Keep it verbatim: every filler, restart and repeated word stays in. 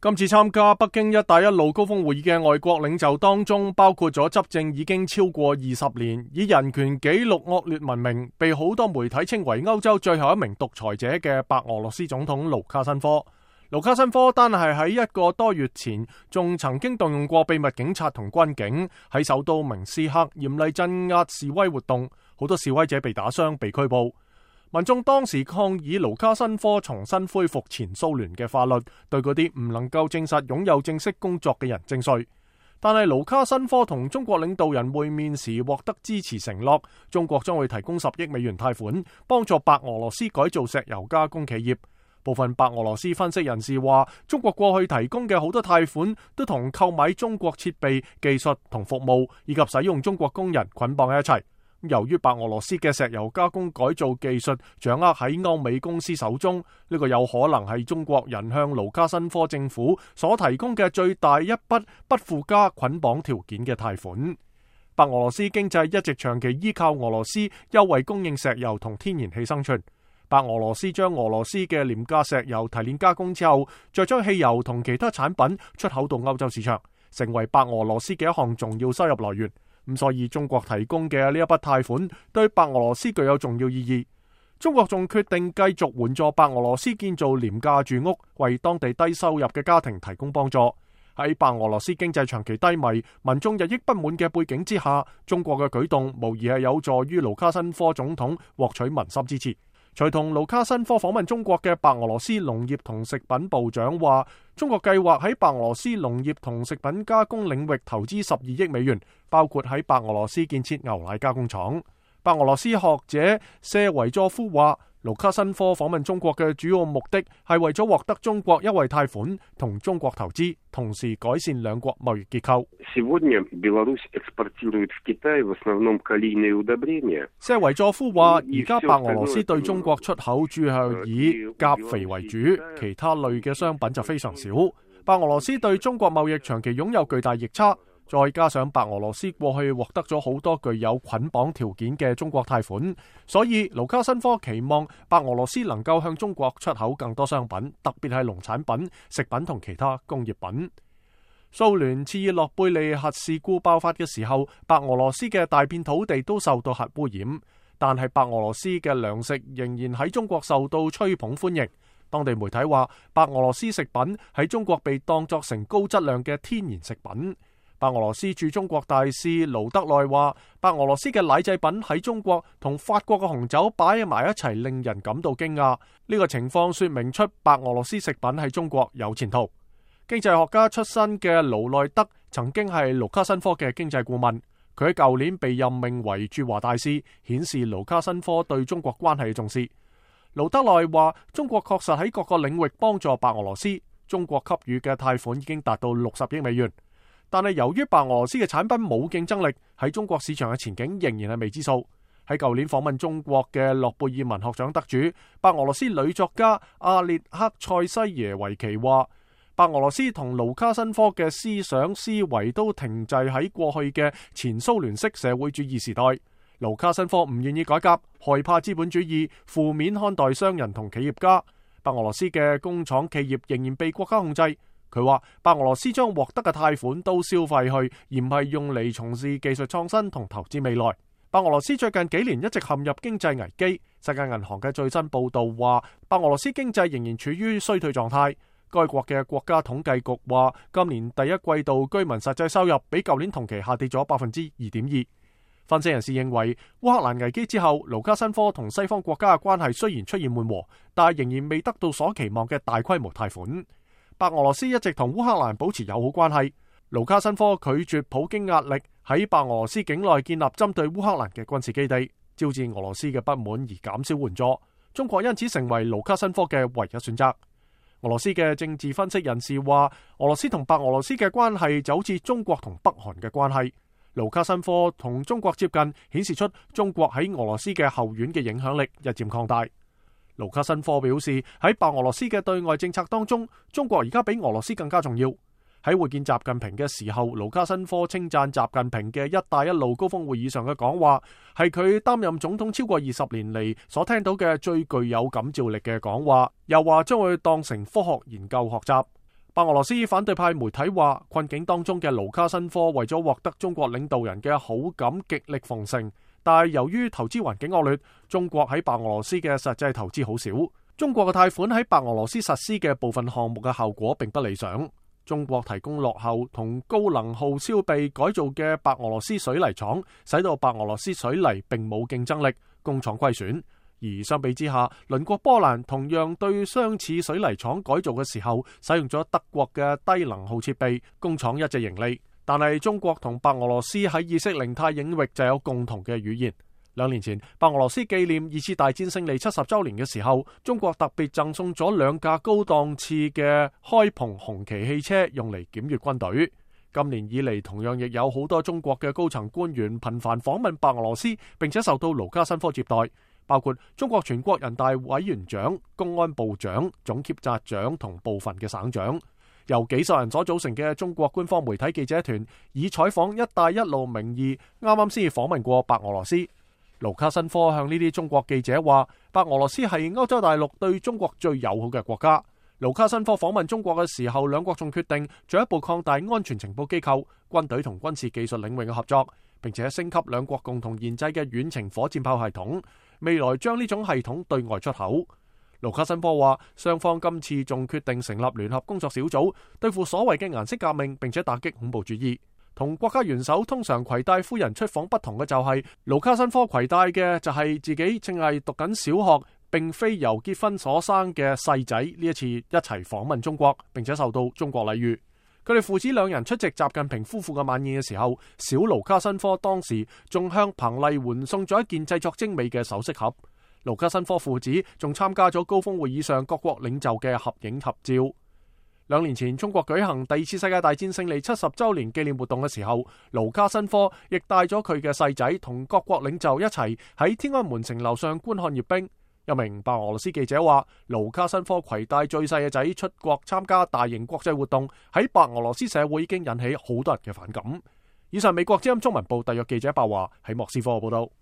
今次參加北京一帶一路高峰會議嘅外國領袖當中，包括咗執政已經超過二十年，以人權紀錄惡劣聞名，被好多媒體稱為歐洲最後一名獨裁者嘅白俄羅斯總統盧卡申科。盧卡申科單係喺一個多月前，仲曾經動用過秘密警察同軍警喺首都明斯克嚴厲鎮壓示威活動，好多示威者被打傷、被拘捕。民眾當時抗議盧卡申科重新恢復前蘇聯嘅法律，對嗰啲唔能夠證實擁有正式工作嘅人徵稅。但係盧卡申科同中國領導人會面時獲得支持承諾，中國將會提供十億美元貸款，幫助白俄羅斯改造石油加工企業。部分白俄羅斯分析人士話，中國過去提供嘅好多貸款都同購買中國設備、技術同服務，以及使用中國工人捆綁喺一齊。由於白俄羅斯嘅石油加工改造技術掌握喺歐美公司手中，呢個有可能係中國人向盧卡申科政府所提供嘅最大一筆不附加捆綁條件嘅貸款。白俄羅斯經濟一直長期依靠俄羅斯優惠供應石油同天然氣生存。白俄羅斯將俄羅斯嘅廉價石油提煉加工之後，再將汽油同其他產品出口到歐洲市場，成為白俄羅斯嘅一項重要收入來源。咁所以中國提供嘅呢一筆貸款對白俄羅斯具有重要意義。中國仲決定繼續援助白俄羅斯建造廉價住屋，為當地低收入嘅家庭提供幫助。喺白俄羅斯經濟長期低迷、民眾日益不滿嘅背景之下，中國嘅舉動無疑係有助於盧卡申科總統獲取民心支持。隨同盧卡申科訪問中國嘅白俄羅斯農業同食品部長話，中國計劃喺白俄羅斯農業同食品加工領域投資十二億美元，包括喺白俄羅斯建設牛奶加工廠。白俄羅斯學者謝維佐夫話，盧卡申科訪問中國嘅主要目的係為咗獲得中國優惠貸款同中國投資，同時改善兩國貿易結構。謝維佐夫話，而家白俄羅斯對中國出口主要以鉀肥為主，其他類嘅商品就非常少。白俄羅斯對中國貿易長期擁有巨大逆差。再加上白俄羅斯過去獲得咗好多具有捆綁條件嘅中國貸款，所以盧卡申科期望白俄羅斯能夠向中國出口更多商品，特別係農產品、食品同其他工業品。蘇聯切爾諾貝利核事故爆發嘅時候，白俄羅斯嘅大片土地都受到核污染，但係白俄羅斯嘅糧食仍然喺中國受到吹捧歡迎。當地媒體話，白俄羅斯食品喺中國被當作成高質量嘅天然食品。白俄羅斯駐中國大使盧德內話，白俄羅斯嘅奶製品喺中國同法國嘅紅酒擺埋一齊，令人感到驚訝。呢個情況說明出白俄羅斯食品喺中國有前途。經濟學家出身嘅盧內德曾經係盧卡申科嘅經濟顧問，佢喺舊年被任命為駐華大使，顯示盧卡申科對中國關係嘅重視。盧德內話，中國確實喺各個領域幫助白俄羅斯，中國給予嘅貸款已經達到六十億美元。但係由於白俄羅斯嘅產品冇競爭力，喺中國市場嘅前景仍然係未知數。喺舊年訪問中國嘅諾貝爾文學獎得主白俄羅斯女作家阿列克塞西耶維奇話，白俄羅斯同盧卡申科嘅思想思維都停滯喺過去嘅前蘇聯式社會主義時代。盧卡申科唔願意改革，害怕資本主義，負面看待商人同企業家。白俄羅斯嘅工廠企業仍然被國家控制。佢話白俄羅斯將獲得嘅貸款都消費去，而唔係用嚟從事技術創新同投資未來。白俄羅斯最近幾年一直陷入經濟危機。世界銀行嘅最新報道話，白俄羅斯經濟仍然處於衰退狀態。該國嘅國家統計局話，今年第一季度居民實際收入比舊年同期下跌咗百分之二點二。分析人士認為，烏克蘭危機之後，盧卡申科同西方國家嘅關係雖然出現緩和，但係仍然未得到所期望嘅大規模貸款。白俄羅斯一直同烏克蘭保持友好關係。盧卡申科拒絕普京壓力，喺白俄羅斯境內建立針對烏克蘭嘅軍事基地，招致俄羅斯嘅不滿而減少援助。中國因此成為盧卡申科嘅唯一選擇。俄羅斯嘅政治分析人士話，俄羅斯同白俄羅斯嘅關係就好似中國同北韓嘅關係。盧卡申科同中國接近，顯示出中國喺俄羅斯嘅後院嘅影響力日漸擴大。盧卡申科表示，喺白俄羅斯嘅對外政策當中，中國而家比俄羅斯更加重要。喺會見習近平嘅時候，盧卡申科稱讚習近平嘅一帶一路高峰會議上嘅講話係佢擔任總統超過二十年嚟所聽到嘅最具有感召力嘅講話，又話將會當成科學研究學習。 白俄羅斯反對派媒體話，困境當中嘅盧卡申科為咗獲得中國領導人嘅好感，極力奉承。但係由於投資環境惡劣，中國喺白俄羅斯嘅實際投資好少。中國嘅貸款喺白俄羅斯實施嘅部分項目嘅效果並不理想。中國提供落後同高能耗燒備改造嘅白俄羅斯水泥廠，使到白俄羅斯水泥並冇競爭力，工廠虧損。而相比之下，鄰國波蘭同樣對相似水泥廠改造嘅時候，使用咗德國嘅低能耗設備，工廠一直盈利。但係中國同白俄羅斯喺意識形態領域就有共同嘅語言。兩年前，白俄羅斯紀念二次大戰勝利七十週年嘅時候，中國特別贈送咗兩架高檔次嘅開篷紅旗汽車，用嚟檢閱軍隊。今年以嚟，同樣亦有好多中國嘅高層官員頻繁訪問白俄羅斯，並且受到盧卡申科接待。包括中國全國人大委員長、公安部長、總檢察長同部分嘅省長，由幾十人所組成嘅中國官方媒體記者團，以採訪一帶一路名義，啱啱先至訪問過白俄羅斯。盧卡申科向呢啲中國記者話，白俄羅斯係歐洲大陸對中國最友好嘅國家。盧卡申科訪問中國嘅時候，兩國仲決定進一步擴大安全情報機構、軍隊同軍事技術領域嘅合作，並且升級兩國共同研製嘅遠程火箭炮系統，未來將呢種系統對外出口。盧卡申科話，雙方今次仲決定成立聯合工作小組，對付所謂嘅顏色革命，並且打擊恐怖主義。同國家元首通常攜帶夫人出訪不同嘅就係，盧卡申科攜帶嘅就係自己正係讀緊小學，並非由結婚所生嘅細仔，呢一次一齊訪問中國，並且受到中國禮遇。佢哋父子兩人出席習近平夫婦嘅晚宴嘅時候，小盧卡申科當時仲向彭麗媛送咗一件製作精美嘅首飾盒。盧卡申科父子仲參加咗高峰會議上各國領袖嘅合影合照。兩年前，中國舉行第二次世界大戰勝利七十週年紀念活動嘅時候，盧卡申科亦帶咗佢嘅細仔同各國領袖一齊喺天安門城樓上觀看閱兵。一名白俄羅斯記者話，盧卡申科攜帶最細嘅仔出國參加大型國際活動，喺白俄羅斯社會已經引起好多人嘅反感。以上美國之音中文部特約記者白華喺莫斯科報道。